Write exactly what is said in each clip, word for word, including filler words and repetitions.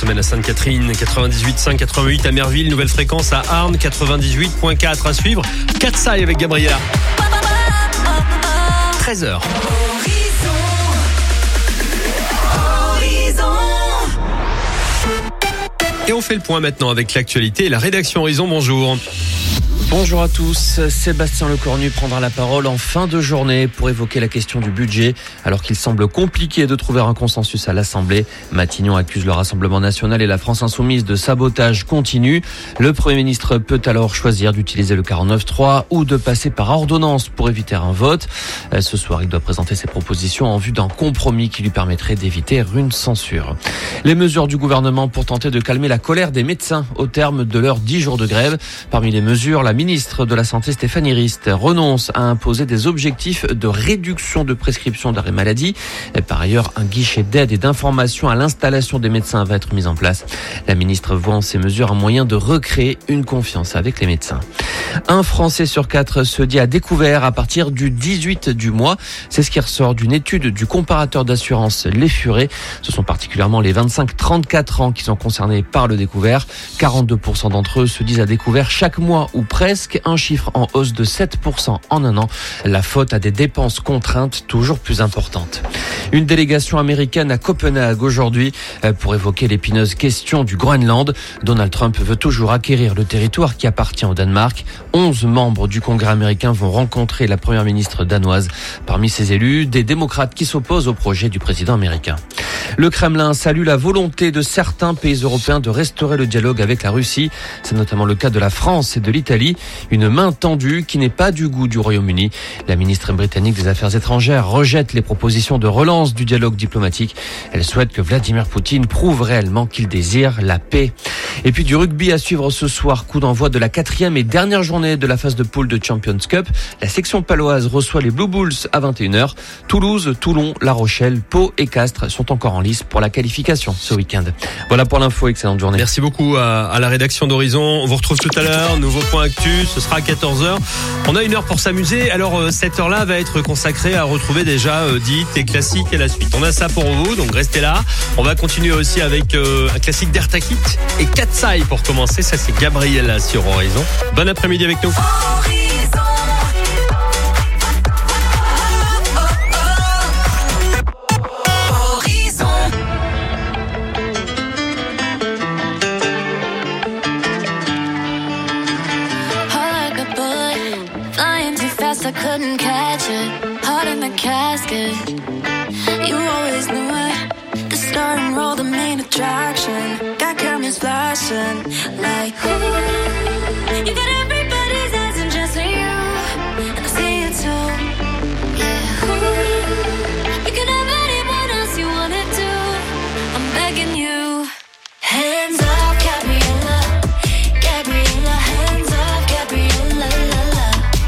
semaine à Sainte-Catherine, quatre-vingt-dix-huit virgule cinq, quatre-vingt-huit à Merville, nouvelle fréquence à Arnes, quatre-vingt-dix-huit virgule quatre à suivre. Katsai avec Gabriela. treize heures. Et on fait le point maintenant avec l'actualité et la rédaction Horizon. Bonjour. Bonjour à tous. Sébastien Lecornu prendra la parole en fin de journée pour évoquer la question du budget. Alors qu'il semble compliqué de trouver un consensus à l'Assemblée, Matignon accuse le Rassemblement national et la France insoumise de sabotage continu. Le Premier ministre peut alors choisir d'utiliser le quarante-neuf trois ou de passer par ordonnance pour éviter un vote. Ce soir, il doit présenter ses propositions en vue d'un compromis qui lui permettrait d'éviter une censure. Les mesures du gouvernement pour tenter de calmer la colère des médecins au terme de leurs dix jours de grève. Parmi les mesures, la ministre de la Santé Stéphanie Rist renonce à imposer des objectifs de réduction de prescription d'arrêt maladie. Par ailleurs, un guichet d'aide et d'information à l'installation des médecins va être mis en place. La ministre voit en ces mesures un moyen de recréer une confiance avec les médecins. Un Français sur quatre se dit à découvert à partir du dix-huit du mois. C'est ce qui ressort d'une étude du comparateur d'assurance Les Furets. Ce sont particulièrement les vingt-cinq trente-quatre ans qui sont concernés par le découvert. quarante-deux pour cent d'entre eux se disent à découvert chaque mois ou presque, un chiffre en hausse de sept pour cent en un an. La faute à des dépenses contraintes toujours plus importantes. Une délégation américaine à Copenhague aujourd'hui pour évoquer l'épineuse question du Groenland. Donald Trump veut toujours acquérir le territoire qui appartient au Danemark. onze membres du Congrès américain vont rencontrer la première ministre danoise. Parmi ces élus, des démocrates qui s'opposent au projet du président américain. Le Kremlin salue la volonté de certains pays européens de restaurer le dialogue avec la Russie. C'est notamment le cas de la France et de l'Italie. Une main tendue qui n'est pas du goût du Royaume-Uni. La ministre britannique des Affaires étrangères rejette les propositions de relance du dialogue diplomatique. Elle souhaite que Vladimir Poutine prouve réellement qu'il désire la paix. Et puis du rugby à suivre ce soir. Coup d'envoi de la quatrième et dernière journée de la phase de poule de Champions Cup. La section paloise reçoit les Blue Bulls à vingt et une heures. Toulouse, Toulon, La Rochelle, Pau et Castres sont encore en lice pour la qualification ce week-end. Voilà pour l'info, excellente journée. Merci beaucoup à, à la rédaction d'Horizon. On vous retrouve tout à l'heure, nouveau point actu, ce sera à quatorze heures. On a une heure pour s'amuser, alors euh, cette heure-là va être consacrée à retrouver déjà euh, Dites et classiques et la suite. On a ça pour vous, donc restez là. On va continuer aussi avec euh, un classique d'Ertakit et Katsai pour commencer. Ça c'est Gabriela sur Horizon. Bon après-midi avec nous. I couldn't catch it, heart in the casket. You always knew it, the star and roll, the main attraction. Got cameras flashing, like ooh. You got everybody's eyes and just for you, and I see it too. Yeah, ooh. You can have anyone else you wanted to. I'm begging you, hands off, Gabriela, Gabriela, hands off, Gabriela, la la.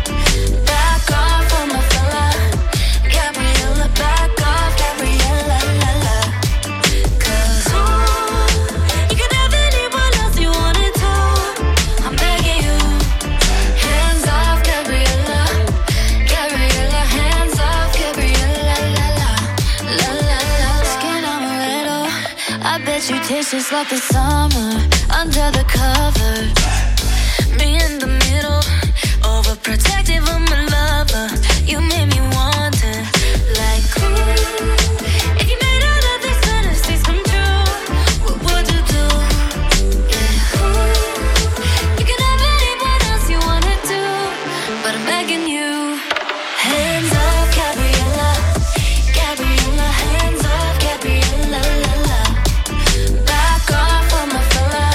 You taste just like the summer under the covers. Me in the middle, overprotective of my lover. You made me want it, like ooh. If you made all of these fantasies come true, what would you do? Yeah, ooh. You can have anyone else you wanted to, but I'm begging you. Hands off, Gabriela, Gabriela, hands off, Gabriela, la la. Back off of my fella,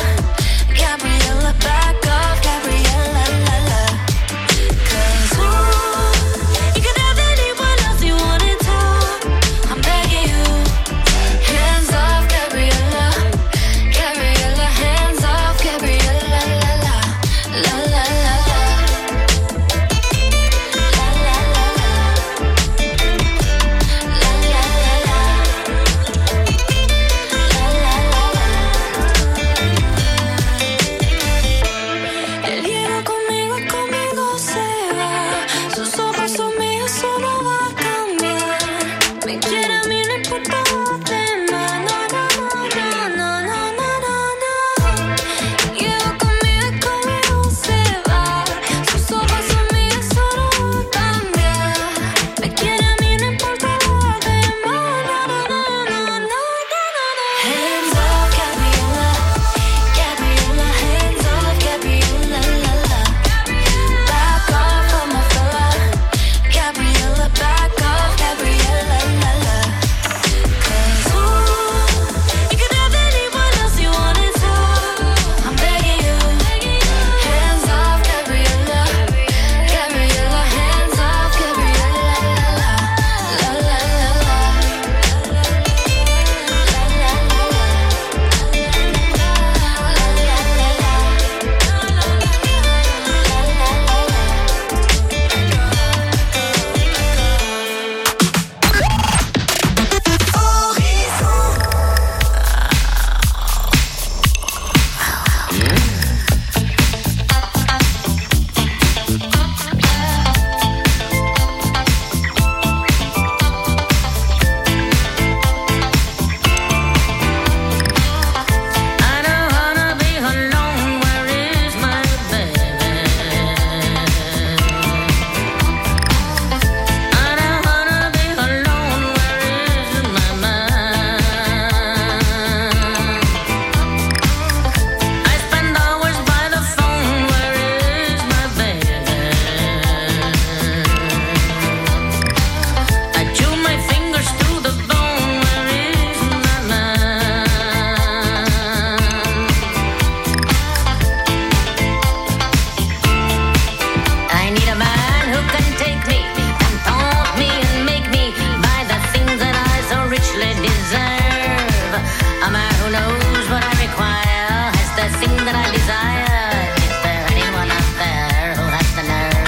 thing that I desire. Is there anyone out there who has the nerve?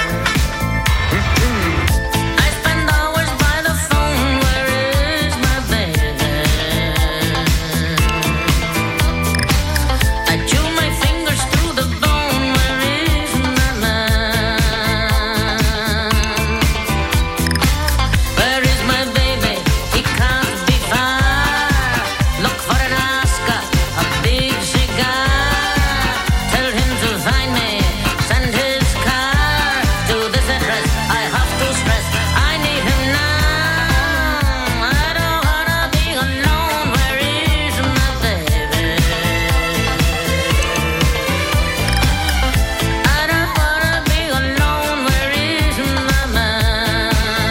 I spend hours by the phone. Where is my baby? I chew my fingers through the bone. Where is my man? Where is my baby? He can't be far. Look for an Oscar, a big cigar. Tell him to find me. Send his car to this address. I have to stress, I need him now. I don't wanna be alone. Where is my baby? I don't wanna be alone. Where is my man?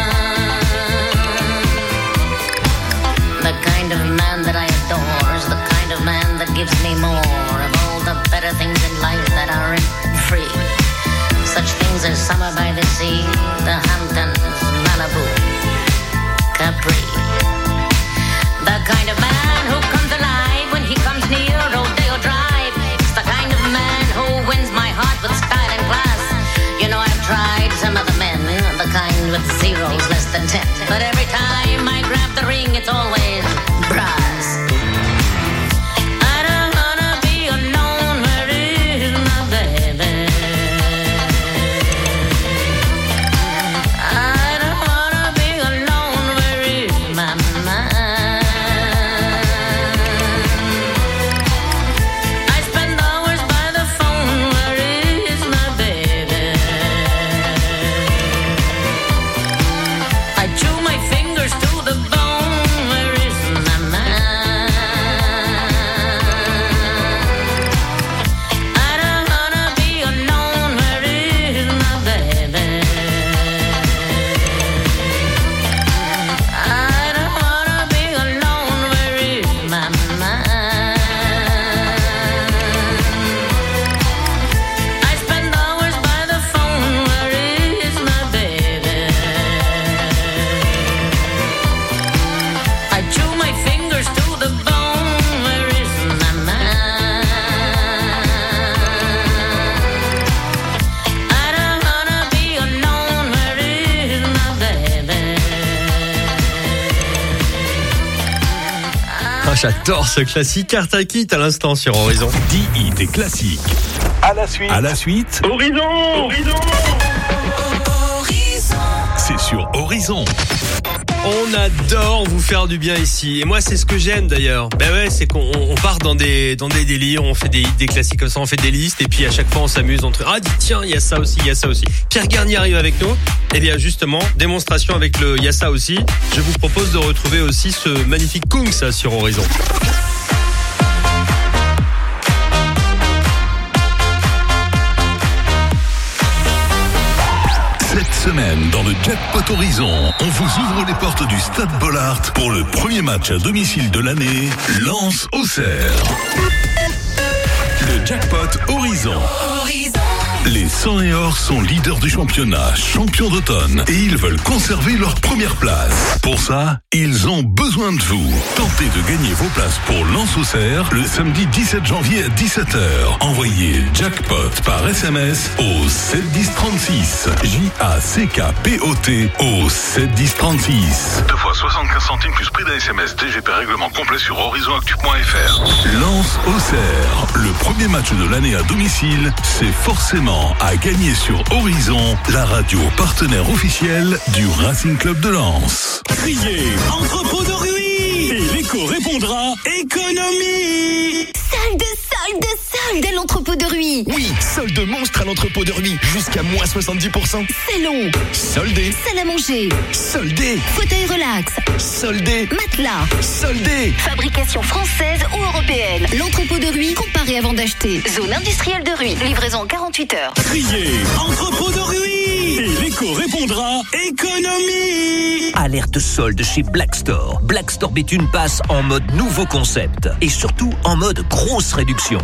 The kind of man that I adore is the kind of man that gives me more of all the better things in life that aren't free. Such things as summer by the sea, the Hamptons, Malibu, Capri. The kind of man who comes alive when he comes near Rodeo Drive. It's the kind of man who wins my heart with style and class. You know, I've tried some other men, the kind with zeros less than ten. But every time I grab the ring, it's always brass. I don't wanna be alone. Where is my baby? I don't wanna be alone. Where is my man? I spend hours by the phone. Where is my baby? I chew my fingers to the bone. Where is my man? I don't wanna be alone. Where is my baby? I don't wanna be alone. Where is my man? I spend hours by the phone. Where is my baby? I chew my fingers to the bone. Where is my man? I don't wanna be alone. Where is my baby? Ah, j'adore ce classique. Artakit à l'instant sur Horizon. dix hits et classiques. À la suite. À la suite. Horizon, Horizon. C'est sur Horizon. On adore vous faire du bien ici. Et moi, c'est ce que j'aime d'ailleurs. Ben ouais, c'est qu'on on part dans des dans des délires, on fait des des classiques comme ça, on fait des listes et puis à chaque fois on s'amuse entre ah tiens, il y a ça aussi, il y a ça aussi. Pierre Garnier arrive avec nous. Et bien justement, démonstration avec le il y a ça aussi. Je vous propose de retrouver aussi ce magnifique Kungs ça sur Horizon. Cette semaine, dans le Jackpot Horizon, on vous ouvre les portes du Stade Bollaert pour le premier match à domicile de l'année, Lens-Auxerre. Le Jackpot Horizon. Les cent et or sont leaders du championnat, champions d'automne, et ils veulent conserver leur première place. Pour ça, ils ont besoin de vous. Tentez de gagner vos places pour Lens-Auxerre le samedi dix-sept janvier à dix-sept heures. Envoyez Jackpot par S M S au sept dix trente-six. J A C K P O T au sept dix trente-six. Deux fois soixante-quinze centimes plus prix d'un S M S. D G P règlement complet sur horizon actu point f r. Lens-Auxerre, le premier match de l'année à domicile, c'est forcément à gagner sur Horizon, la radio partenaire officielle du Racing Club de Lens. Criez entrepôt de Rui et l'écho répondra économie. Solde, solde, solde à l'entrepôt de Rui. Oui, solde monstre à l'entrepôt de Rui, jusqu'à moins soixante-dix pour cent. Salon, Soldé, salle à manger, soldé, fauteuil relax, soldé, matelas, soldé. fabrication française ou européenne. L'entrepôt de Rui, comparé avant d'acheter. Zone industrielle de Rui, livraison en quarante-huit heures. Criez entrepôt de Rui et l'écho répondra économie. Alerte solde chez Black Store. Black Store Béthune passe en mode nouveau concept et surtout en mode grosse réduction. Jusqu'à moins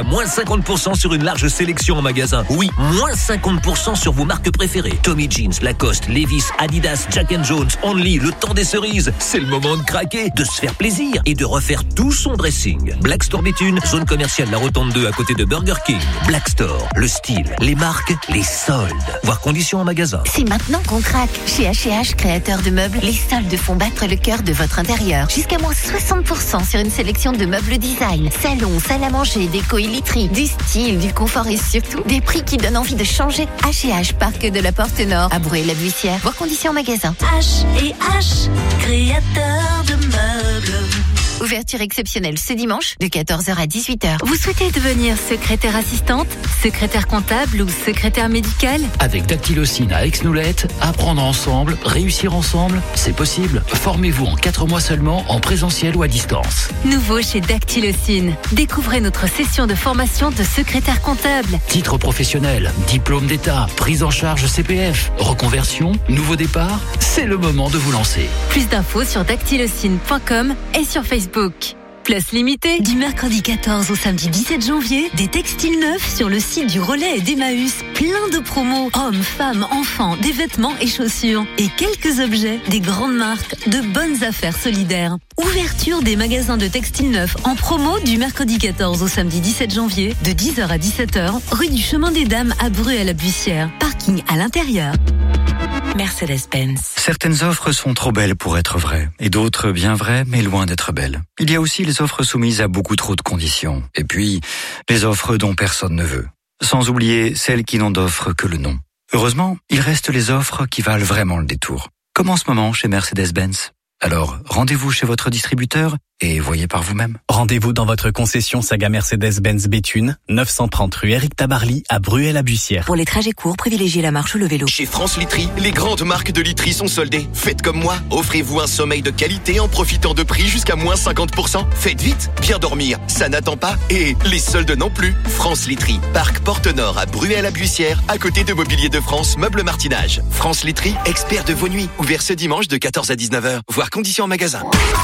moins cinquante pour cent sur une large sélection en magasin. Oui, moins cinquante pour cent sur vos marques préférées. Tommy Jeans, Lacoste, Levi's, Adidas, Jack and Jones, Only, le temps des cerises. C'est le moment de craquer, de se faire plaisir et de refaire tout son dressing. Black Store Béthune, zone commerciale La Rotonde deux à côté de Burger King. Black Store, le style, les marques, les soldes. Voir conditions en magasin. C'est maintenant qu'on craque. Chez H et H, créateur de meubles, les soldes font battre le cœur de votre intérieur. Jusqu'à moins soixante pour cent sur une sélection de meubles design, salon, salle à manger, déco et literie, du style, du confort et surtout des prix qui donnent envie de changer. H et H, parc de la Porte Nord, à Bruay-la-Buissière. Voir conditions en magasin. H et H, créateur de meubles. Ouverture exceptionnelle ce dimanche de quatorze heures à dix-huit heures. Vous souhaitez devenir secrétaire assistante, secrétaire comptable ou secrétaire médicale? Avec Dactylocine à Aix-Noulette, apprendre ensemble, réussir ensemble, c'est possible. Formez-vous en quatre mois seulement, en présentiel ou à distance. Nouveau chez Dactylocine. Découvrez notre session de formation de secrétaire comptable. Titre professionnel, diplôme d'État, prise en charge C P F, reconversion, nouveau départ, c'est le moment de vous lancer. Plus d'infos sur dactylocine point com et sur Facebook. Place limitée. Du mercredi quatorze au samedi dix-sept janvier, des textiles neufs sur le site du Relais et d'Emmaüs. Plein de promos. Hommes, femmes, enfants, des vêtements et chaussures. Et quelques objets, des grandes marques, de bonnes affaires solidaires. Ouverture des magasins de textiles neufs en promo du mercredi quatorze au samedi dix-sept janvier, de dix heures à dix-sept heures, rue du Chemin des Dames à Bruay-la-Buissière. Parking à l'intérieur. Mercedes-Benz. Certaines offres sont trop belles pour être vraies, et d'autres bien vraies, mais loin d'être belles. Il y a aussi les offres soumises à beaucoup trop de conditions, et puis les offres dont personne ne veut. Sans oublier celles qui n'ont d'offre que le nom. Heureusement, il reste les offres qui valent vraiment le détour. Comme en ce moment chez Mercedes-Benz. Alors, rendez-vous chez votre distributeur et voyez par vous-même. Rendez-vous dans votre concession Saga Mercedes-Benz Béthune, neuf cent trente rue Éric Tabarly à Bruay-la-Buissière. Pour les trajets courts, privilégiez la marche ou le vélo. Chez France Literie, les grandes marques de literie sont soldées. Faites comme moi, offrez-vous un sommeil de qualité en profitant de prix jusqu'à moins cinquante pour cent. Faites vite, bien dormir, ça n'attend pas. Et les soldes non plus. France Literie, parc Porte-Nord à Bruay-la-Buissière, à côté de Mobilier de France, Meubles Martinage. France Literie, expert de vos nuits, ouvert ce dimanche de quatorze à dix-neuf heures. Voir conditions en magasin.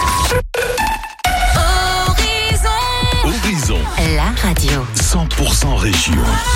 Horizon. La radio. cent pour cent région.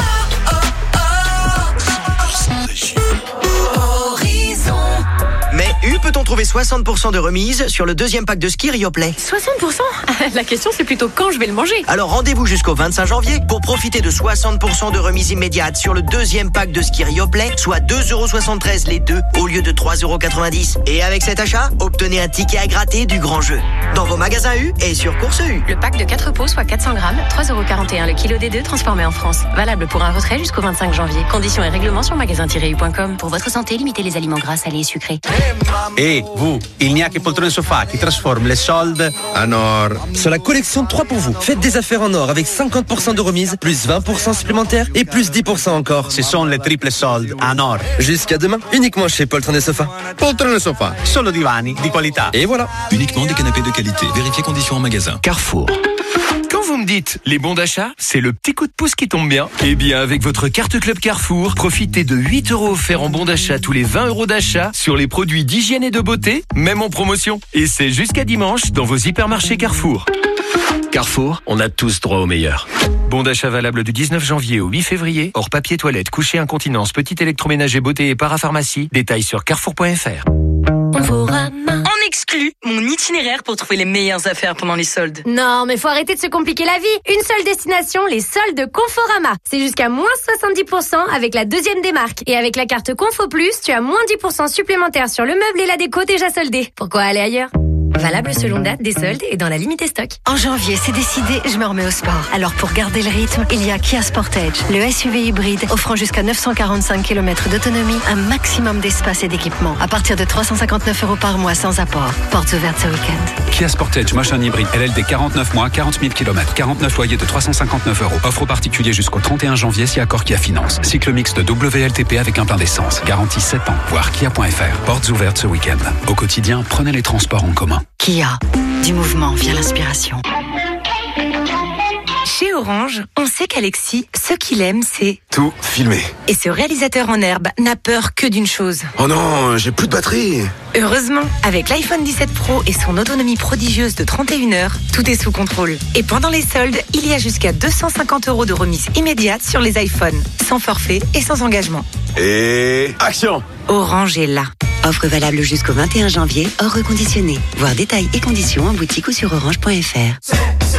cent pour cent région. Horizon. Mais U peut-on trouver soixante pour cent de remise sur le deuxième pack de ski Rioplay? soixante pour cent? La question c'est plutôt quand je vais le manger. Alors rendez-vous jusqu'au vingt-cinq janvier pour profiter de soixante pour cent de remise immédiate sur le deuxième pack de ski Rioplay, soit deux euros soixante-treize les deux au lieu de trois euros quatre-vingt-dix. Et avec cet achat, obtenez un ticket à gratter du grand jeu. Dans vos magasins U et sur Course U. Le pack de quatre pots, soit quatre cents grammes, trois euros quarante et un le kilo des deux transformé en France. Valable pour un retrait jusqu'au vingt-cinq janvier. Conditions et règlements sur magasin tiret u point com. Pour votre santé, limitez les aliments gras, salés et sucrés. Et vous, il n'y a que Poltrone Sofa qui transforme les soldes en or. Sur la collection trois pour vous, faites des affaires en or avec cinquante pour cent de remise, plus vingt pour cent supplémentaires et plus dix pour cent encore. Ce sont les triples soldes en or. Jusqu'à demain, uniquement chez Poltrone Sofa. Poltrone Sofa, solo divani di qualità. Et voilà. Uniquement des canapés de qualité. Vérifiez conditions en magasin. Carrefour. Quand vous me dites les bons d'achat, c'est le petit coup de pouce qui tombe bien. Eh bien, avec votre carte Club Carrefour, profitez de huit euros offerts en bons d'achat tous les vingt euros d'achat sur les produits d'hygiène et de beauté, même en promotion. Et c'est jusqu'à dimanche dans vos hypermarchés Carrefour. Carrefour, on a tous droit au meilleur. Bon d'achat valable du dix-neuf janvier au huit février. Hors papier toilette, coucher, incontinence, petit électroménager, beauté et parapharmacie. Détails sur carrefour point f r. On exclut mon itinéraire pour trouver les meilleures affaires pendant les soldes. Non, mais faut arrêter de se compliquer la vie. Une seule destination, les soldes Conforama. C'est jusqu'à moins soixante-dix pour cent avec la deuxième des marques. Et avec la carte Confo Plus, tu as moins dix pour cent supplémentaire sur le meuble et la déco déjà soldés. Pourquoi aller ailleurs ? Valable selon date des soldes et dans la limite stock. En janvier, c'est décidé, je me remets au sport. Alors pour garder le rythme, il y a Kia Sportage, le S U V hybride offrant jusqu'à neuf cent quarante-cinq kilomètres d'autonomie, un maximum d'espace et d'équipement. À partir de trois cent cinquante-neuf euros par mois sans apport. Portes ouvertes ce week-end. Kia Sportage, machin hybride, L L D quarante-neuf mois, quarante mille kilomètres, quarante-neuf loyers de trois cent cinquante-neuf euros. Offre particulier jusqu'au trente et un janvier si accord Kia Finance. Cycle mixte W L T P avec un plein d'essence. Garantie sept ans. Voir kia point f r. Portes ouvertes ce week-end. Au quotidien, prenez les transports en commun. Kia, du mouvement via l'inspiration. Chez Orange, on sait qu'Alexis, ce qu'il aime, c'est... Tout filmer. Et ce réalisateur en herbe n'a peur que d'une chose. Oh non, j'ai plus de batterie. Heureusement, avec l'iPhone dix-sept Pro et son autonomie prodigieuse de trente et une heures, tout est sous contrôle. Et pendant les soldes, il y a jusqu'à deux cent cinquante euros de remise immédiate sur les iPhones, sans forfait et sans engagement. Et action! Orange est là. Offre valable jusqu'au vingt et un janvier, hors reconditionné. Voir détails et conditions en boutique ou sur orange point f r.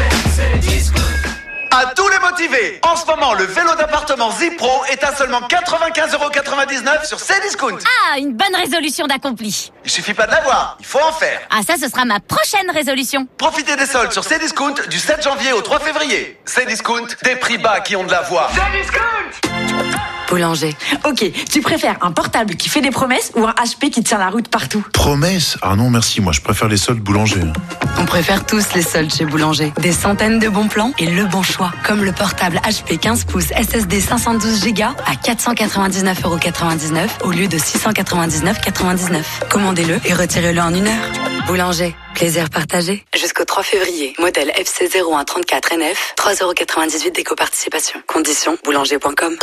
À tous les motivés, en ce moment, le vélo d'appartement Zipro est à seulement quatre-vingt-quinze euros quatre-vingt-dix-neuf sur Cdiscount. Ah, une bonne résolution d'accompli. Il suffit pas de l'avoir, il faut en faire. Ah, ça, ce sera ma prochaine résolution. Profitez des soldes sur Cdiscount du sept janvier au trois février. Cdiscount, des prix bas qui ont de la voix. Cdiscount! Boulanger. Ok, tu préfères un portable qui fait des promesses ou un H P qui tient la route partout? Promesses? Ah non, merci, moi je préfère les soldes Boulanger. On préfère tous les soldes chez Boulanger. Des centaines de bons plans et le bon choix. Comme le portable H P quinze pouces S S D cinq cent douze giga à quatre cent quatre-vingt-dix-neuf euros quatre-vingt-dix-neuf au lieu de six cent quatre-vingt-dix-neuf euros quatre-vingt-dix-neuf. Commandez-le et retirez-le en une heure. Boulanger. Plaisir partagé. Jusqu'au trois février. Modèle F C zéro un trente-quatre N F. trois euros quatre-vingt-dix-huit d'éco-participation. Conditions boulanger point com.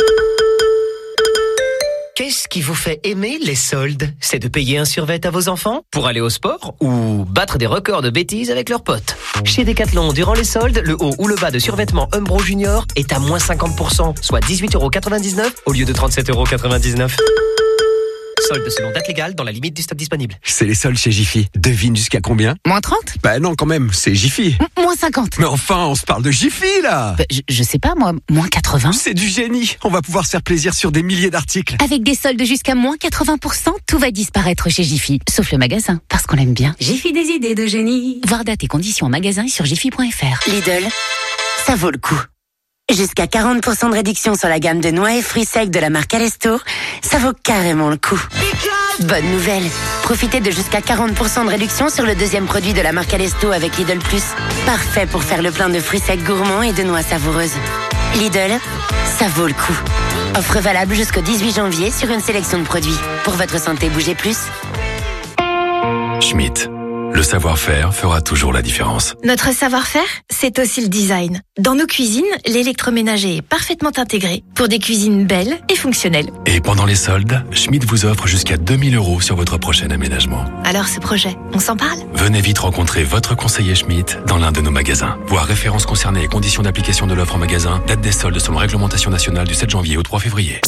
Qu'est-ce qui vous fait aimer les soldes? C'est de payer un survêt à vos enfants pour aller au sport ou battre des records de bêtises avec leurs potes? Chez Decathlon, durant les soldes, le haut ou le bas de survêtement Umbro Junior est à moins cinquante pour cent, soit dix-huit euros quatre-vingt-dix-neuf au lieu de trente-sept euros quatre-vingt-dix-neuf. Soldes selon date légale dans la limite du stock disponible. C'est les soldes chez Jiffy. Devine jusqu'à combien? Moins trente? Bah non, quand même, c'est Jiffy. M- moins cinquante. Mais enfin, on se parle de Jiffy, là. Bah, je, je sais pas, moi, moins quatre-vingts. C'est du génie. On va pouvoir se faire plaisir sur des milliers d'articles. Avec des soldes jusqu'à moins quatre-vingts pour cent, tout va disparaître chez Jiffy. Sauf le magasin, parce qu'on l'aime bien. Jiffy, des idées de génie. Voir date et conditions en magasin et sur jiffy point f r. Lidl, ça vaut le coup. Jusqu'à quarante pour cent de réduction sur la gamme de noix et fruits secs de la marque Alesto, ça vaut carrément le coup. Bonne nouvelle, profitez de jusqu'à quarante pour cent de réduction sur le deuxième produit de la marque Alesto avec Lidl Plus. Parfait pour faire le plein de fruits secs gourmands et de noix savoureuses. Lidl, ça vaut le coup. Offre valable jusqu'au dix-huit janvier sur une sélection de produits. Pour votre santé, bougez plus. Schmitt. Le savoir-faire fera toujours la différence. Notre savoir-faire, c'est aussi le design. Dans nos cuisines, l'électroménager est parfaitement intégré pour des cuisines belles et fonctionnelles. Et pendant les soldes, Schmitt vous offre jusqu'à deux mille euros sur votre prochain aménagement. Alors ce projet, on s'en parle? Venez vite rencontrer votre conseiller Schmitt dans l'un de nos magasins. Voir références concernées et conditions d'application de l'offre en magasin. Date des soldes selon réglementation nationale du sept janvier au trois février.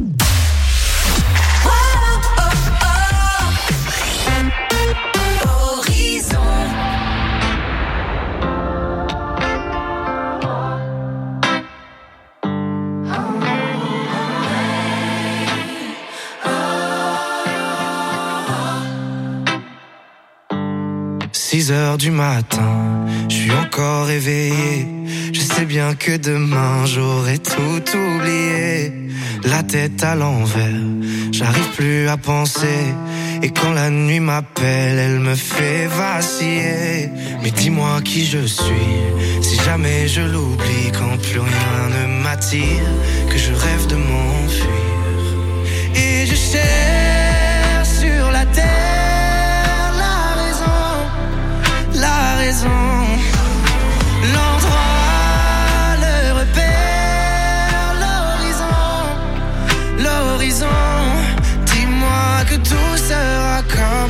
six heures du matin, je suis encore éveillé. Je sais bien que demain j'aurai tout oublié. La tête à l'envers, j'arrive plus à penser. Et quand la nuit m'appelle, elle me fait vaciller. Mais dis-moi qui je suis, si jamais je l'oublie. Quand plus rien ne m'attire, que je rêve de m'enfuir. Et je cherche sur la terre la raison, l'endroit, le repère, l'horizon, l'horizon. Dis-moi que tout sera comme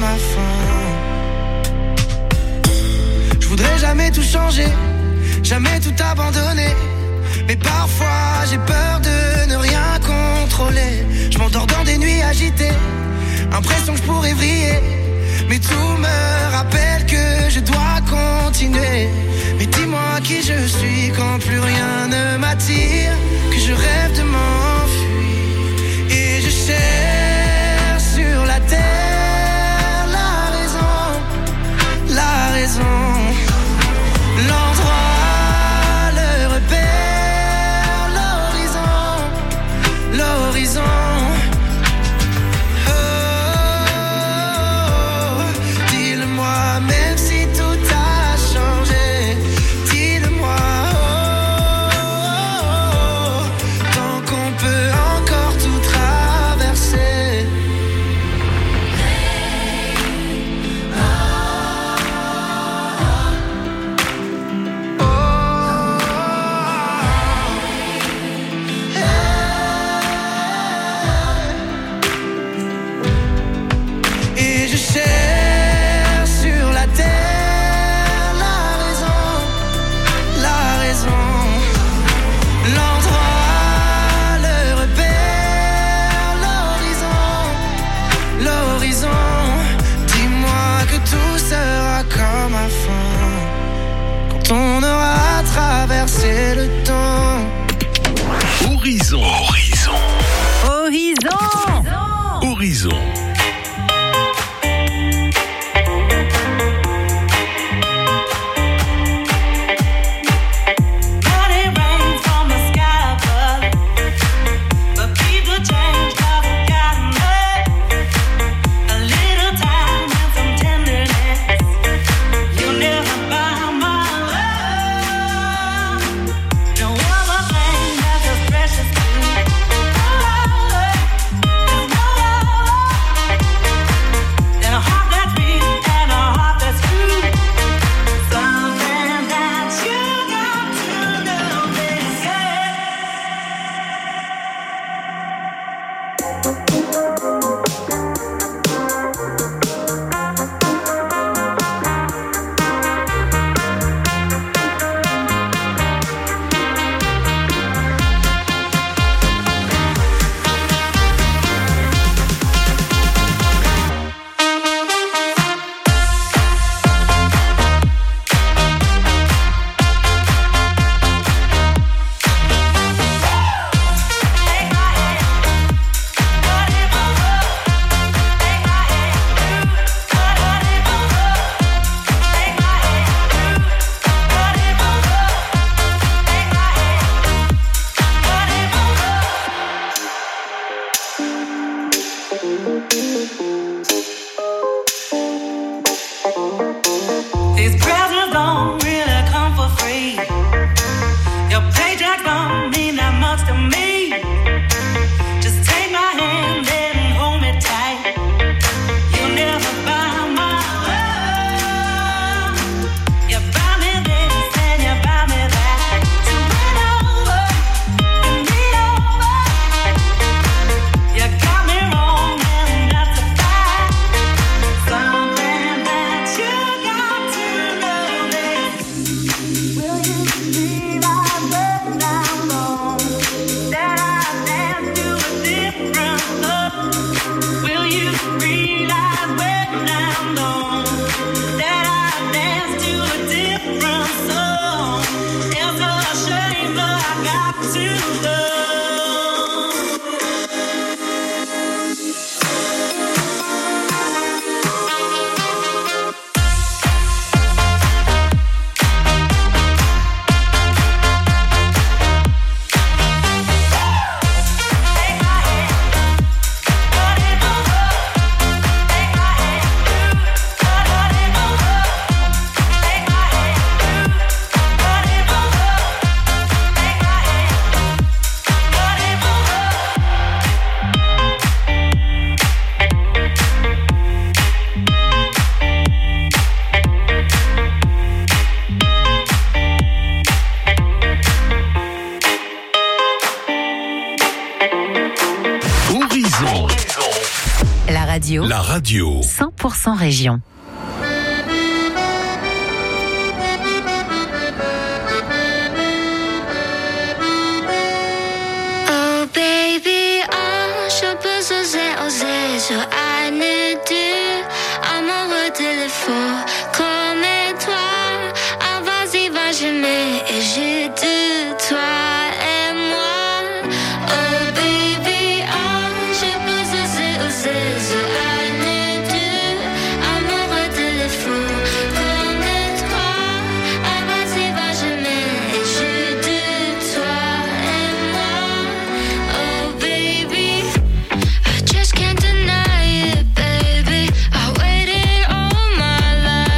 avant. Je voudrais jamais tout changer, jamais tout abandonner. Mais parfois j'ai peur de ne rien contrôler. Je m'endors dans des nuits agitées, impression que je pourrais vriller. Mais tout me rappelle que je dois continuer. Mais dis-moi qui je suis quand plus rien ne m'attire. Que je rêve de m'enfuir. Et je cherche sur la terre la raison, la raison. L'endroit, le repère, l'horizon, l'horizon. Même si tout a changé, dis-le-moi, oh, oh, oh. Horizon. Horizon. Horizon. Horizon. La radio. cent pour cent région. Oh baby, oh, je peux oser, oser, je ai dû amoureux de l'effort, comme toi, ah vas-y, va, je mets, et j'ai de toi et moi. Oh baby, oh, je peux oser, oser, je ai dû amoureux de l'effort, comme toi, ah vas-y, va, je mets, et j'ai de toi et moi. Oh baby, I just can't deny it, baby. I waited all my life.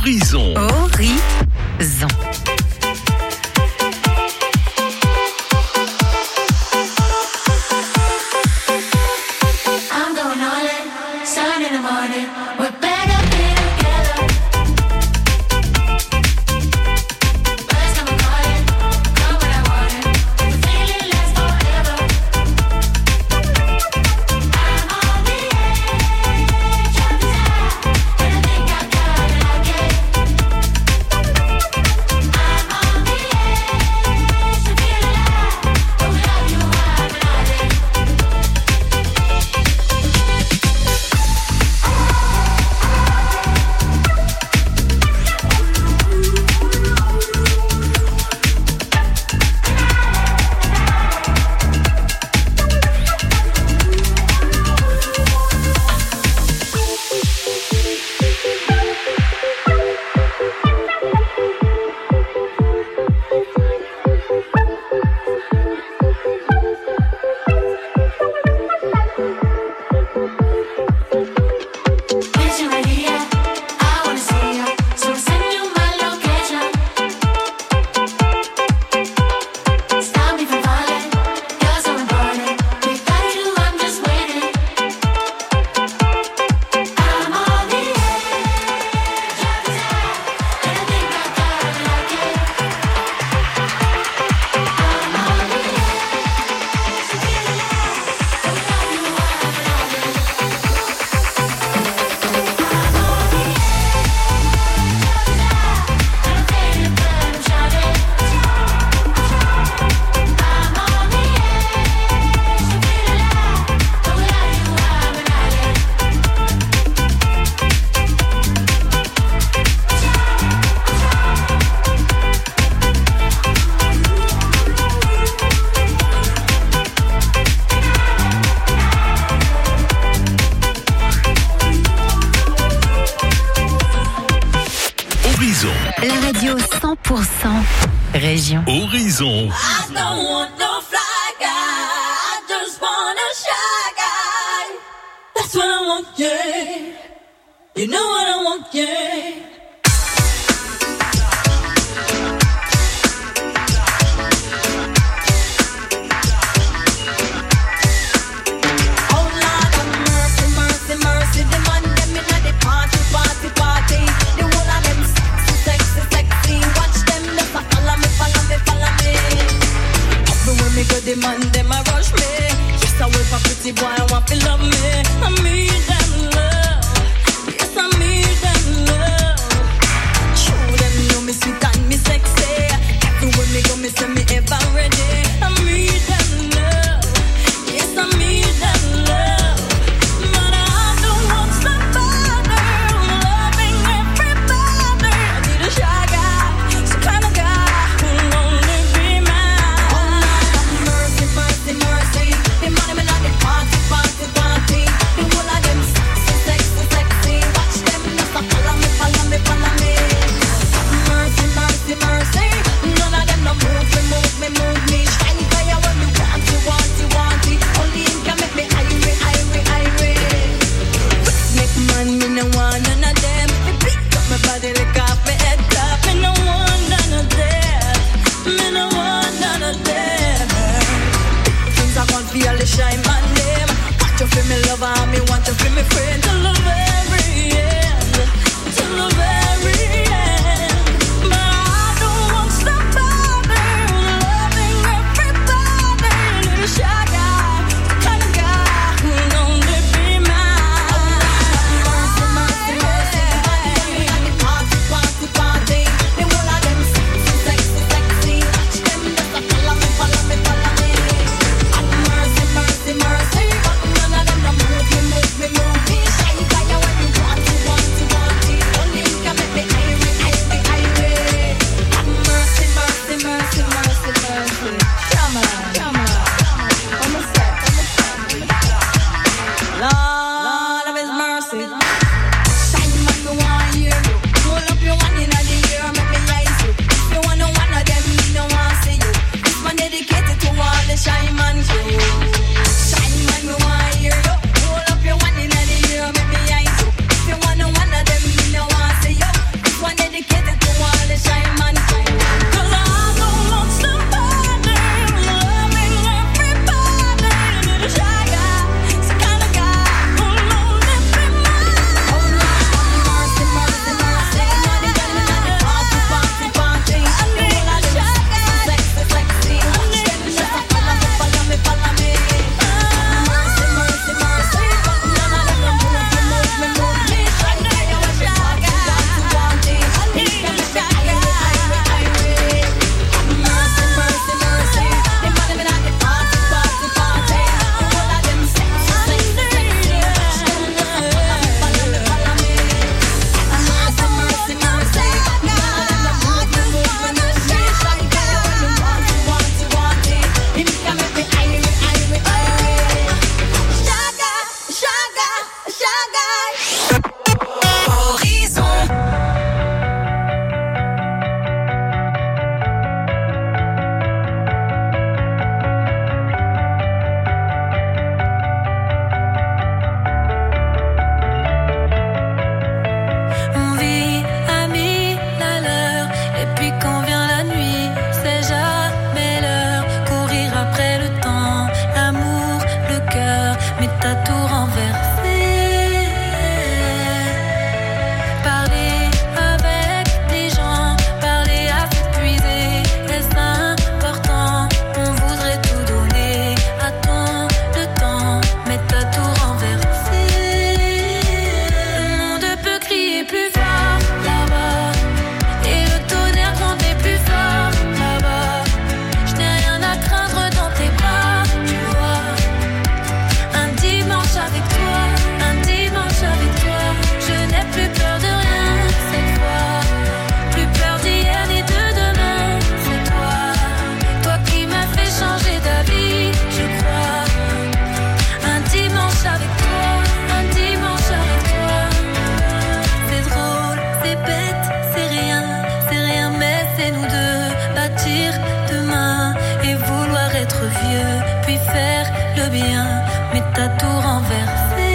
Horizon. Horizon. I'm going all in, sun in the morning. We're better be together. First time I'm calling, got what I wanted. The feeling lasts forever. I'm on the edge of desire, and I think I got it again. I'm on the edge to feel alive, but without you I'm nothing. Picture right here, I wanna see you, so I'll send you my location. Stop me from falling, you're so important. Without you, I'm just waiting. I'm on the edge of desire, and I think I got it again. I'm on the edge to feel alive, but without you, I'm nothing. Horizon. La radio cent pour cent région. Horizon. I don't want no fly guy, I just want a shy guy. That's what I want, yeah. You know what I want, yeah. Oh Lord have mercy, mercy, mercy. The man them inna the party, party, party. The whole of them sexy, sexy, sexy. Watch them, just a follow me, follow me, follow me. Everywhere me go, the man them a rush me. Just a wait for pretty boy, I want to love me. I need them love, yes I need them love. puis faire le bien, mais t'as tout renversé.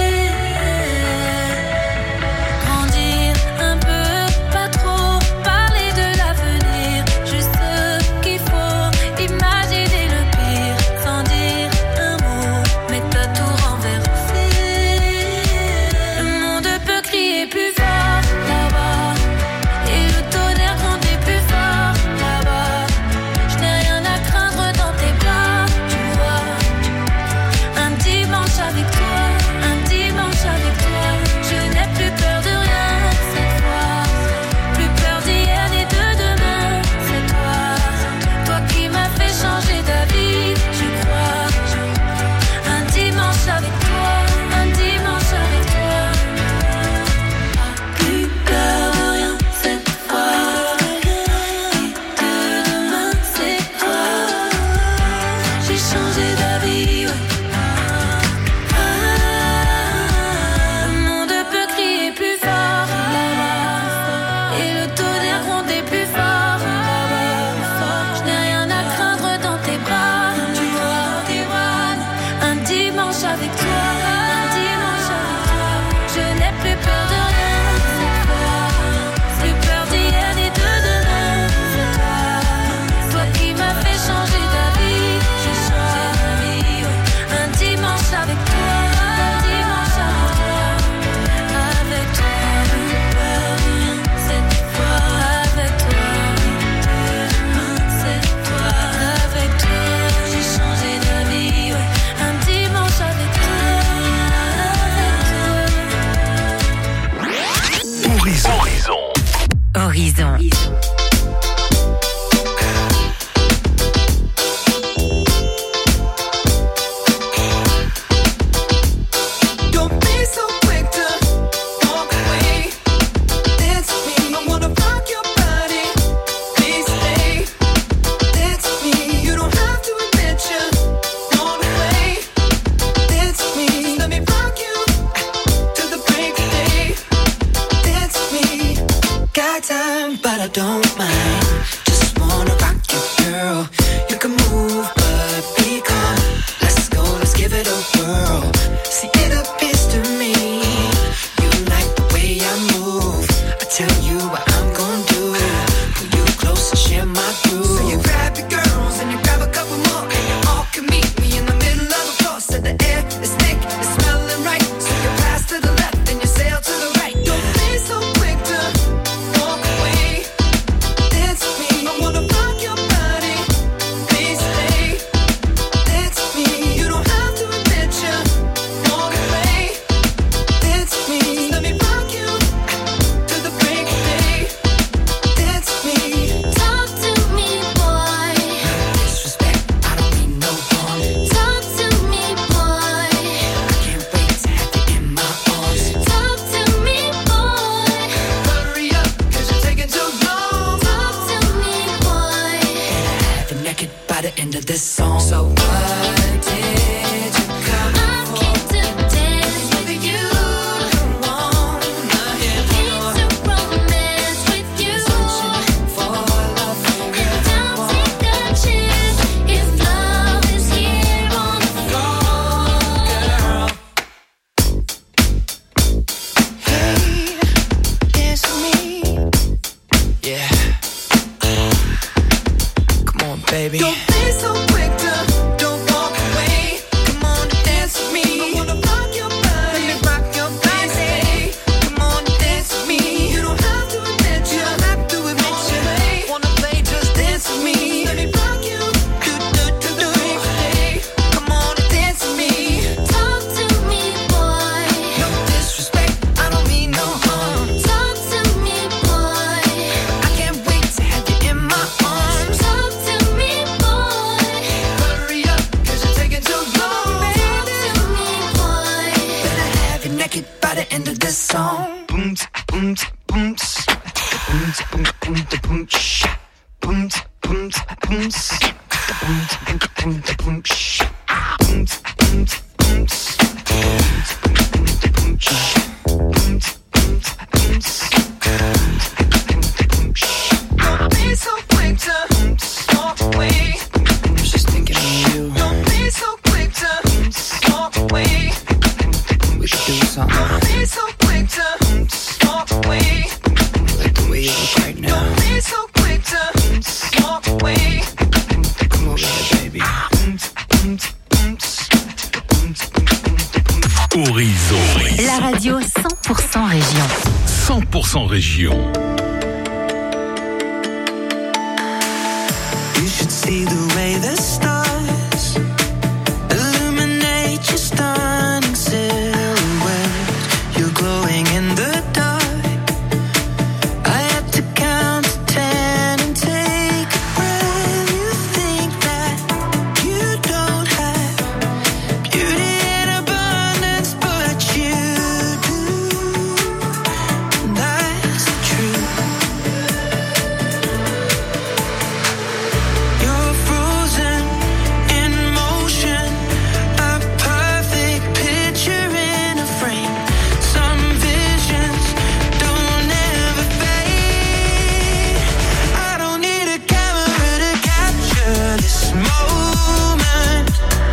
Grandir un peu, pas trop, parler de l'avenir, juste ce qu'il faut, imaginer le pire, sans dire un mot, mais t'as tout renversé. Le monde peut crier plus fort là-bas, et le tonnerre gronder plus fort là-bas. Je n'ai rien à craindre dans tes bras, tu vois. Un dimanche avec toi, un dimanche avec toi. Je n'ai plus peur de rien cette fois, plus peur d'hier ni de demain. C'est toi, toi qui m'as fait changer d'avis, je crois. Un dimanche avec toi, un dimanche avec toi. Plus peur de rien cette fois, ni de demain. C'est toi, j'ai changé d'avis, ouais. Le monde peut crier plus fort là-bas, et le tonnerre gronder plus fort là-bas. Je n'ai rien à craindre dans tes bras, tu vois. Un dimanche avec toi, un dimanche avec toi. Je n'ai plus peur de rien cette fois, plus peur d'hier ni de demain. C'est toi, toi qui m'as fait changer d'avis, j'ai changé d'avis, ouais. Un dimanche avec toi, un dimanche avec toi. Avec toi, plus peur de rien cette fois. Avec toi, cette fois. Avec toi, j'ai changé d'avis, ouais. Un dimanche avec toi. Horizon. Horizon. Don't be so quick to walk away. Dance with me, I wanna rock your body. Please stay. Dance with me, you don't have to admit you want away. Dance with me, just let me rock you to the break of day. Dance with me, got time, but I don't mind. Just wanna rock you, girl. You can move, but be calm. Let's go, let's give it a whirl. See, it appears to me you like the way I move. I tell you what I'm gonna do. Pull you close and share my groove. So you grab your girls and you grab a couple more, and you all can meet me in the middle of the floor. So the air is thick, it's smelling right. So you pass to the left and you sail to the right. Don't be so quick to walk away. Dance with me, I wanna rock your body. Please stay. Dance with me, you don't have to admit you want away. Dance with me, let me rock you to the break of day. Dance with me. Talk to me, boy. Disrespect, I don't mean no harm. Talk to me, boy. I can't wait to have you in my arms. Talk to me, boy. Hurry up, cause you're taking too long. Talk to me, boy. Have you naked by the end of this song. So what did you come I'm keen to dance with you. wanna hear Keen more? to romance with you. For love, And I'll take a chance if love is here on the floor. hey, dance with me. Yeah. Come on, baby. Don't be so quick to don't walk away. Come on, dance with me. I wanna rock your body. Let me rock your body. Come on, dance with me. You don't have to admit you don't have to admit you wanna play, just dance with me. Let me rock you. Do do do do. Come on, dance with me. Talk to me, boy. No disrespect, I don't mean no harm. Talk to me, boy. I can't wait to have you in my arms. Talk to me, boy. Hurry up, cause you're taking too long. Talk to me, boy. Better have you naked by the end of this song. Boom, tsk, boom, tsk, boom, tsk. Boom, tsk, boom, boom, tsk, boom, tsk. Boom, tsk, boom, tsk, boom, tsk. Boom, tsk, boom, boom, tsk, boom, tsk. Boom, tsk, boom, tsk, boom, tsk. Boom, tsk, boom, boom, tsk, boom, tsk. Boom, tsk, boom, tsk, boom, tsk. Boom, tsk, boom, tsk, boom, tsk. Don't be so quick to walk away. I'm just thinking of you. Don't be cent régions. cent pour cent région. You should see the way the stars illuminate your stunning silhouette. You're glowing in the dark. I had to count to ten and take a breath. You think that you don't have beauty in abundance, but you do. That's the truth. You're frozen in motion, a perfect picture in a frame. Some visions don't ever fade. I don't need a camera to capture this moment.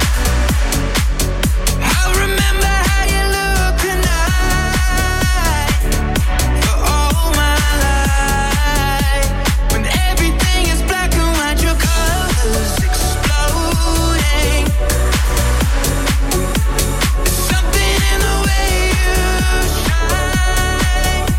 I'll remember how you look tonight for all my life. When everything is black and white, your colors exploding. There's something in the way you shine.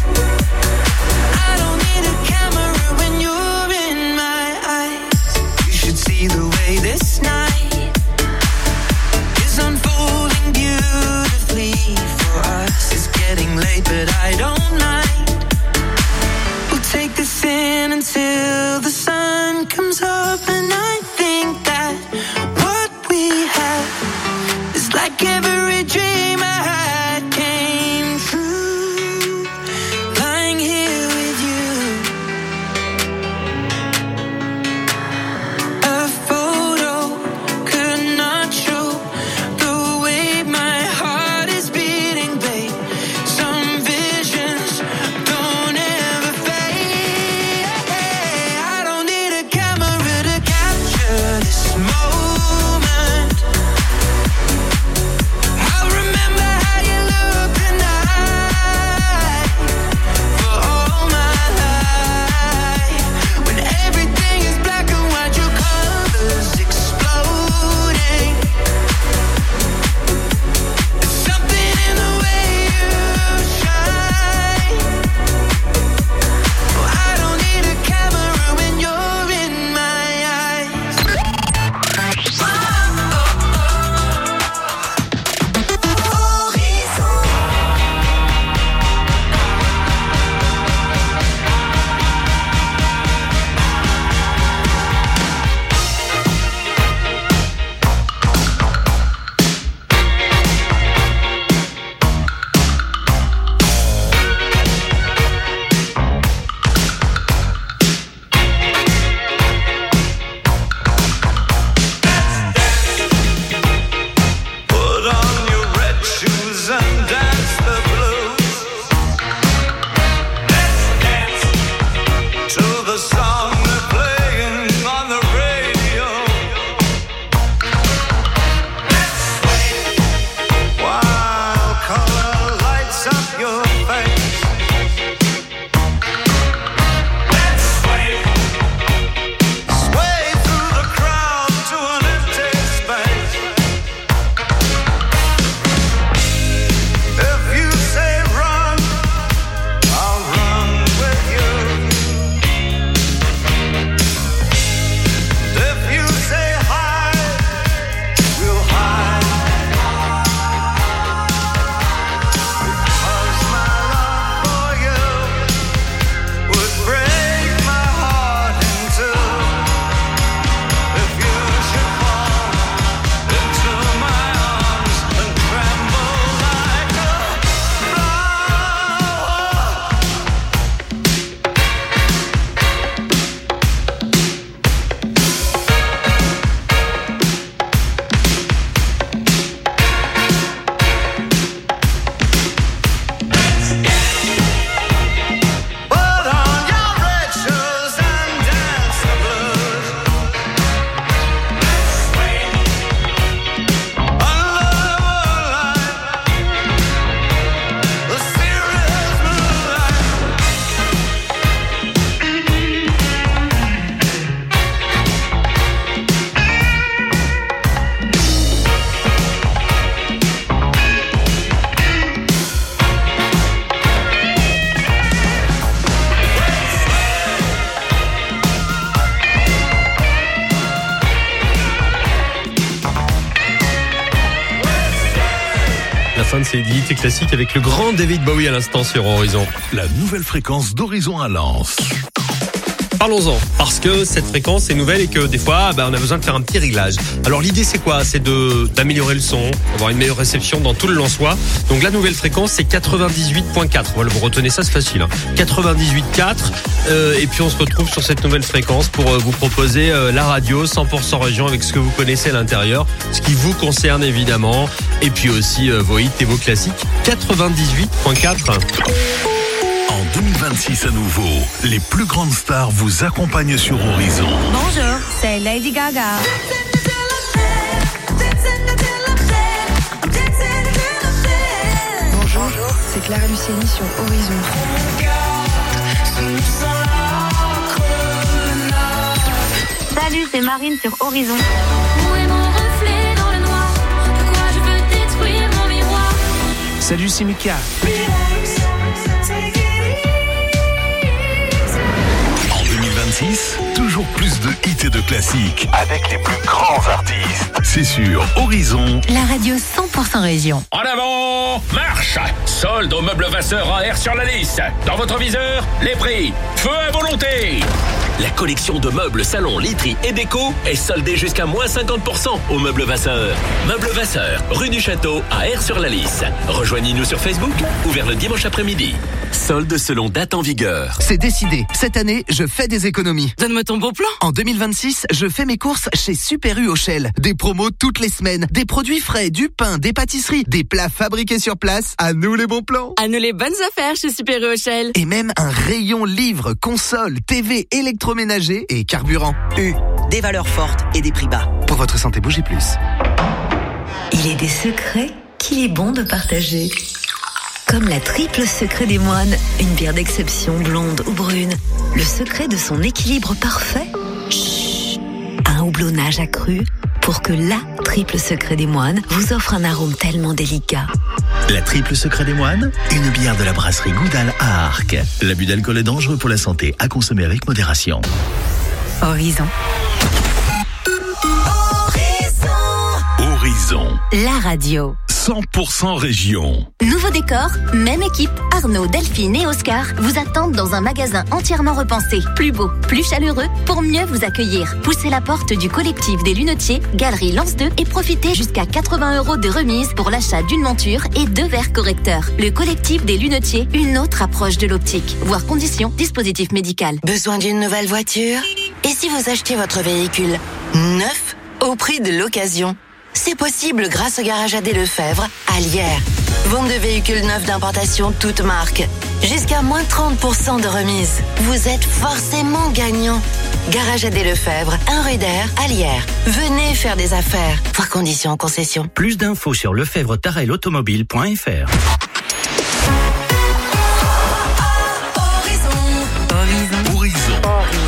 I don't need a camera when you're in my eyes. You should see the way this night is unfolding beautifully for us. It's getting late, but I don't mind. We'll take this in until the sun comes up, and I think that what we have is like every dream I had came true. Lying here with you, a photo could not show the way my heart is beating, babe. Some visions don't ever fade. I don't need a camera to capture this moment. fin de ces hits classiques avec le grand David Bowie à l'instant sur Horizon. La nouvelle fréquence d'Horizon à Lens. Parlons-en, parce que cette fréquence est nouvelle et que des fois, bah, on a besoin de faire un petit réglage. Alors l'idée c'est quoi ? C'est de d'améliorer le son, d'avoir une meilleure réception dans tout le Lensois. Donc la nouvelle fréquence c'est quatre-vingt-dix-huit virgule quatre. Voilà, vous retenez ça, c'est facile. Hein. quatre-vingt-dix-huit virgule quatre. Euh, et puis on se retrouve sur cette nouvelle fréquence pour euh, vous proposer euh, la radio cent pour cent région avec ce que vous connaissez à l'intérieur, ce qui vous concerne évidemment, et puis aussi euh, vos hits et vos classiques. quatre-vingt-dix-huit virgule quatre. En deux mille vingt-six à nouveau, les plus grandes stars vous accompagnent sur Horizon. Bonjour, c'est Lady Gaga. Bonjour, c'est Clara Luciani sur Horizon. Salut, c'est Marine sur Horizon. Où est mon reflet dans le noir? Pourquoi je veux détruire mon miroir? Salut, c'est Mika. Toujours plus de hits et de classiques avec les plus grands artistes. C'est sur Horizon. La radio cent pour cent région. En avant, marche! Solde aux meubles Vasseur A R sur la liste. Dans votre viseur, les prix. Feu à volonté. La collection de meubles, salons, literie et déco est soldée jusqu'à moins cinquante pour cent aux meubles Vasseur. Meubles Vasseur, rue du Château, à R sur la liste. Rejoignez-nous sur Facebook, ouvert le dimanche après-midi. Solde selon date en vigueur. C'est décidé. Cette année, je fais des économies. Donne-moi ton bon plan. En deux mille vingt-six, je fais mes courses chez Super U au Shell. Des promos toutes les semaines, des produits frais, du pain, des pâtisseries, des plats fabriqués sur place. À nous les bons plans. À nous les bonnes affaires chez Super U au Shell. Et même un rayon livres, consoles, T V, électroménager et carburant. U, des valeurs fortes et des prix bas. Pour votre santé, bougez plus. Il est des secrets qu'il est bon de partager. Comme la triple secret des moines, une bière d'exception blonde ou brune. Le secret de son équilibre parfait. Chut, un houblonnage accru pour que la triple secret des moines vous offre un arôme tellement délicat. La triple secret des moines, une bière de la brasserie Goudal à Arques. L'abus d'alcool est dangereux pour la santé, à consommer avec modération. Horizon. Horizon. La radio. cent pour cent région. Nouveau décor, même équipe. Arnaud, Delphine et Oscar vous attendent dans un magasin entièrement repensé. Plus beau, plus chaleureux, pour mieux vous accueillir. Poussez la porte du collectif des lunetiers, Galerie Lance deux, et profitez jusqu'à quatre-vingts euros de remise pour l'achat d'une monture et deux verres correcteurs. Le collectif des lunetiers, une autre approche de l'optique. Voir conditions, dispositif médical. Besoin d'une nouvelle voiture? Et si vous achetiez votre véhicule neuf au prix de l'occasion? C'est possible grâce au garage A D Lefebvre à Lierre. Vente de véhicules neufs d'importation toutes marques. Jusqu'à moins trente pour cent de remise. Vous êtes forcément gagnant. Garage A D Lefebvre, un rue d'Air à Lierre. Venez faire des affaires. Voir conditions en concession. Plus d'infos sur lefebvre tarel automobile point f r. Horizon. Horizon.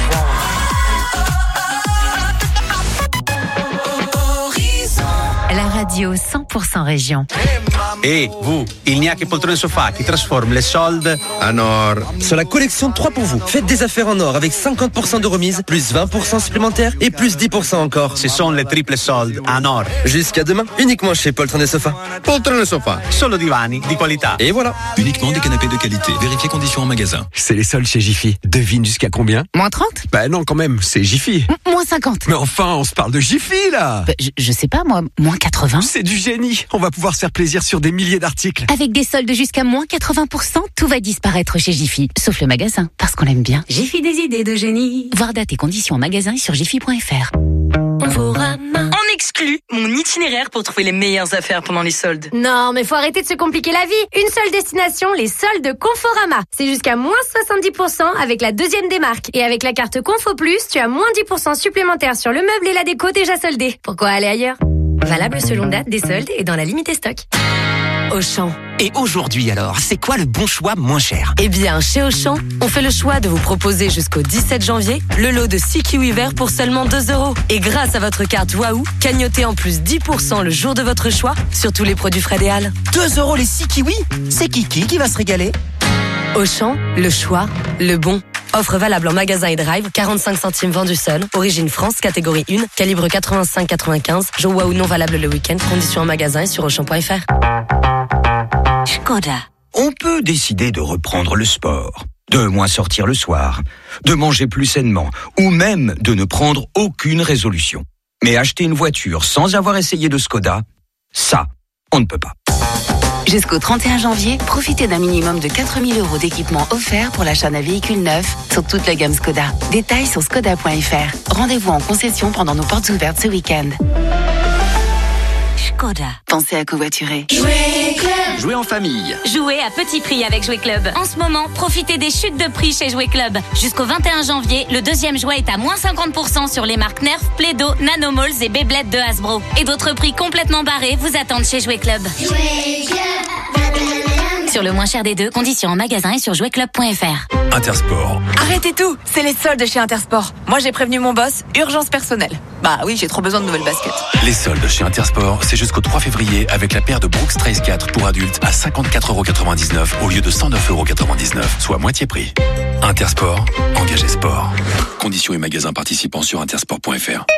La radio cent pour cent région. Et vous, il n'y a que Poltrone Sofa qui transforme les soldes en or. Sur la collection trois pour vous, faites des affaires en or avec cinquante pour cent de remise, plus vingt pour cent supplémentaires et plus dix pour cent encore. Ce sont les triples soldes en or. Jusqu'à demain, uniquement chez Poltrone Sofa. Poltrone Sofa, solo divani di qualità. Et voilà. Uniquement des canapés de qualité. Vérifiez conditions en magasin. C'est les soldes chez Jiffy. Devine jusqu'à combien? Moins trente? Bah non, quand même, c'est Jiffy. M- moins cinquante. Mais enfin, on se parle de Jiffy, là. Bah, je, je sais pas, moi, moins quatre-vingts. C'est du génie. On va pouvoir se faire plaisir sur des milliers d'articles. Avec des soldes jusqu'à moins quatre-vingts pour cent, tout va disparaître chez Jiffy. Sauf le magasin, parce qu'on l'aime bien. Jiffy des idées de génie. Voir date et conditions en magasin et sur jiffy point f r. En exclu, mon itinéraire pour trouver les meilleures affaires pendant les soldes. Non, mais faut arrêter de se compliquer la vie. Une seule destination, les soldes Conforama. C'est jusqu'à moins soixante-dix pour cent avec la deuxième démarque. Et avec la carte Confo Plus, tu as moins dix pour cent supplémentaires sur le meuble et la déco déjà soldés. Pourquoi aller ailleurs? Valable selon date des soldes et dans la limite stock. Auchan. Et aujourd'hui alors, c'est quoi le bon choix moins cher? Eh bien, chez Auchan, on fait le choix de vous proposer jusqu'au dix-sept janvier le lot de six kiwis verts pour seulement deux euros. Et grâce à votre carte Waouh, cagnotez en plus dix pour cent le jour de votre choix sur tous les produits Fred et Al. deux euros les six kiwis? C'est Kiki qui va se régaler? Auchan, le choix, le bon. Offre valable en magasin et drive, quarante-cinq centimes vendu seul. Origine France, catégorie un, calibre quatre-vingt-cinq quatre-vingt-quinze. Joe Waouh non valable le week-end. Conditions en magasin et sur auchan point f r. Škoda. On peut décider de reprendre le sport, de moins sortir le soir, de manger plus sainement, ou même de ne prendre aucune résolution. Mais acheter une voiture sans avoir essayé de Škoda, ça, on ne peut pas. Jusqu'au trente et un janvier, profitez d'un minimum de quatre mille euros d'équipement offert pour l'achat d'un véhicule neuf sur toute la gamme Škoda. Détails sur škoda point f r. Rendez-vous en concession pendant nos portes ouvertes ce week-end. Škoda. Pensez à covoiturer. Jouer Club. Jouer en famille. Jouer à petit prix avec Jouer Club. En ce moment, profitez des chutes de prix chez Jouer Club. Jusqu'au vingt et un janvier, le deuxième jouet est à moins cinquante pour cent sur les marques Nerf, Play-Doh, Nanomalls et Beyblade de Hasbro. Et d'autres prix complètement barrés vous attendent chez Jouer Club. Jouer Club. Sur le moins cher des deux, conditions en magasin et sur jouer club point f r. Intersport. Arrêtez tout, c'est les soldes chez Intersport. Moi j'ai prévenu mon boss, urgence personnelle. Bah oui, j'ai trop besoin de nouvelles baskets. Les soldes chez Intersport, c'est jusqu'au trois février avec la paire de Brooks Trace quatre pour adultes à cinquante-quatre euros quatre-vingt-dix-neuf au lieu de cent neuf euros quatre-vingt-dix-neuf, soit moitié prix. Intersport, engagé sport. Conditions et magasins participants sur intersport point f r.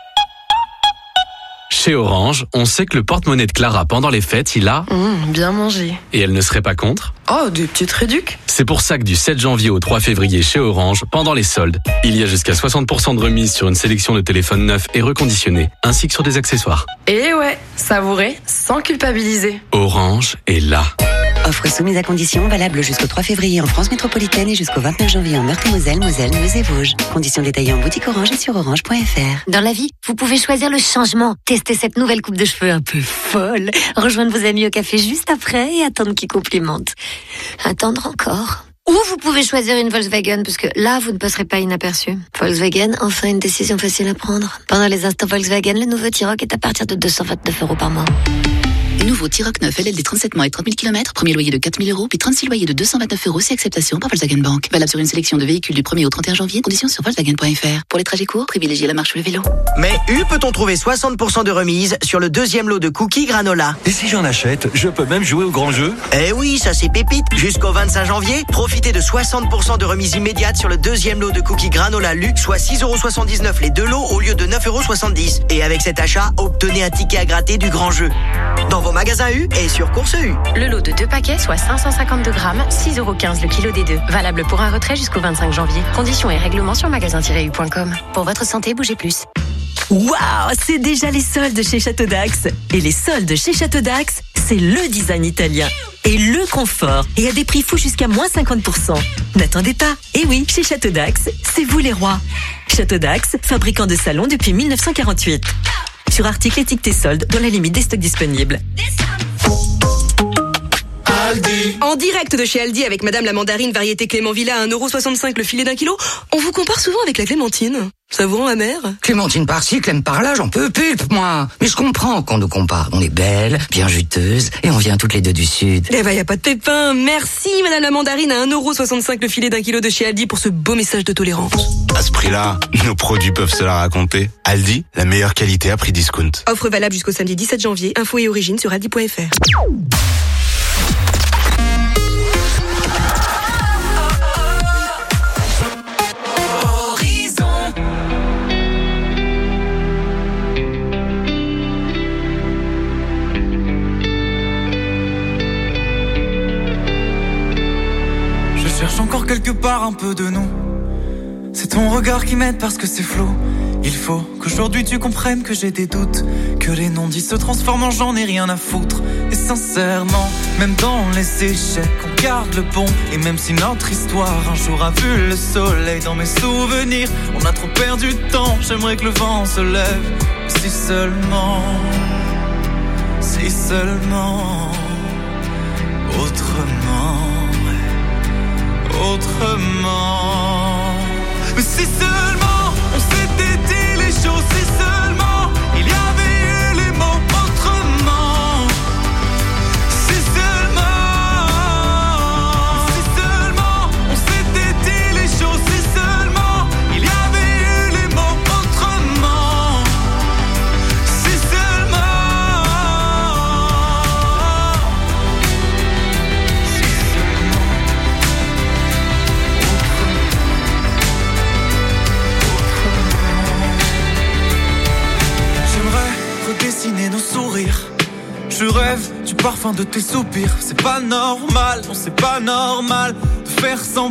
Chez Orange, on sait que le porte-monnaie de Clara pendant les fêtes, il a... Mmh, bien mangé. Et elle ne serait pas contre? Oh, des petites réducs. C'est pour ça que du sept janvier au trois février chez Orange, pendant les soldes, il y a jusqu'à soixante pour cent de remise sur une sélection de téléphones neufs et reconditionnés, ainsi que sur des accessoires. Et ouais, savourer sans culpabiliser. Orange est là. Offre soumise à conditions, valable jusqu'au trois février en France métropolitaine et jusqu'au vingt-neuf janvier en Meurthe-et-Moselle, Moselle, Meuse et Vosges. Conditions détaillées en boutique Orange et sur orange point f r. Dans la vie, vous pouvez choisir le changement. Tester cette nouvelle coupe de cheveux un peu folle. Rejoindre vos amis au café juste après et attendre qu'ils complimentent. Attendre encore. Ou vous pouvez choisir une Volkswagen, parce que là, vous ne passerez pas inaperçu. Volkswagen, enfin une décision facile à prendre. Pendant les instants Volkswagen, le nouveau T-Roc est à partir de deux cent vingt-neuf euros par mois. Nouveau T-Roc neuf L L D trente-sept mois et trente mille kilomètres, premier loyer de quatre mille euros, puis trente-six loyers de deux cent vingt-neuf euros, c'est acceptation par Volkswagen Bank. Valable sur une sélection de véhicules du premier au trente et un janvier, conditions sur volkswagen point f r. Pour les trajets courts, privilégiez la marche ou le vélo. Mais U peut-on trouver soixante pour cent de remise sur le deuxième lot de cookies granola? Et si j'en achète, je peux même jouer au grand jeu? Eh oui, ça c'est pépite. Jusqu'au vingt-cinq janvier, profitez de soixante pour cent de remise immédiate sur le deuxième lot de cookies granola Lu, soit six euros soixante-dix-neuf les deux lots au lieu de neuf euros soixante-dix. Et avec cet achat, obtenez un ticket à gratter du grand jeu. Dans vos magasins U et sur Course U. Le lot de deux paquets, soit cinq cent cinquante-deux grammes, six euros quinze le kilo des deux. Valable pour un retrait jusqu'au vingt-cinq janvier. Conditions et règlements sur magasin tiret u point com. Pour votre santé, bougez plus. Waouh, c'est déjà les soldes chez Château d'Axe. Et les soldes chez Château d'Axe, c'est le design italien et le confort. Et à des prix fous jusqu'à moins cinquante pour cent. N'attendez pas. Et oui, chez Château d'Axe, c'est vous les rois. Château d'Axe, fabricant de salons depuis mille neuf cent quarante-huit. Sur article étiqueté solde, dans la limite des stocks disponibles. Aldi. En direct de chez Aldi avec Madame la mandarine variété Clément Villa à un euro soixante-cinq le filet d'un kilo, on vous compare souvent avec la clémentine. Ça vous rend amer? Clémentine par-ci, Clem par-là, j'en peux pulpe, moi. Mais je comprends qu'on nous compare. On est belles, bien juteuses, et on vient toutes les deux du Sud. Eh ben, y a pas de pépin. Merci, Madame la mandarine, à un euro soixante-cinq le filet d'un kilo de chez Aldi pour ce beau message de tolérance. À ce prix-là, nos produits peuvent se la raconter. Aldi, la meilleure qualité à prix discount. Offre valable jusqu'au samedi dix-sept janvier. Info et origine sur aldi point f r. Cherche encore quelque part un peu de nous. C'est ton regard qui m'aide parce que c'est flou. Il faut qu'aujourd'hui tu comprennes que j'ai des doutes, que les non-dits se transforment en j'en ai rien à foutre. Et sincèrement, même dans les échecs, on garde le bon. Et même si notre histoire un jour a vu le soleil, dans mes souvenirs, on a trop perdu de temps. J'aimerais que le vent se lève. Si seulement, si seulement, autrement. Autrement. Mais si seulement on s'était dit les choses, si seulement il y avait eu les mots autrement. Si seulement, si seulement on s'était dit les choses, si seulement il y avait eu les mots autrement. Si seulement. Si seulement. fin de tes soupirs. C'est pas normal, non c'est pas normal de faire semblant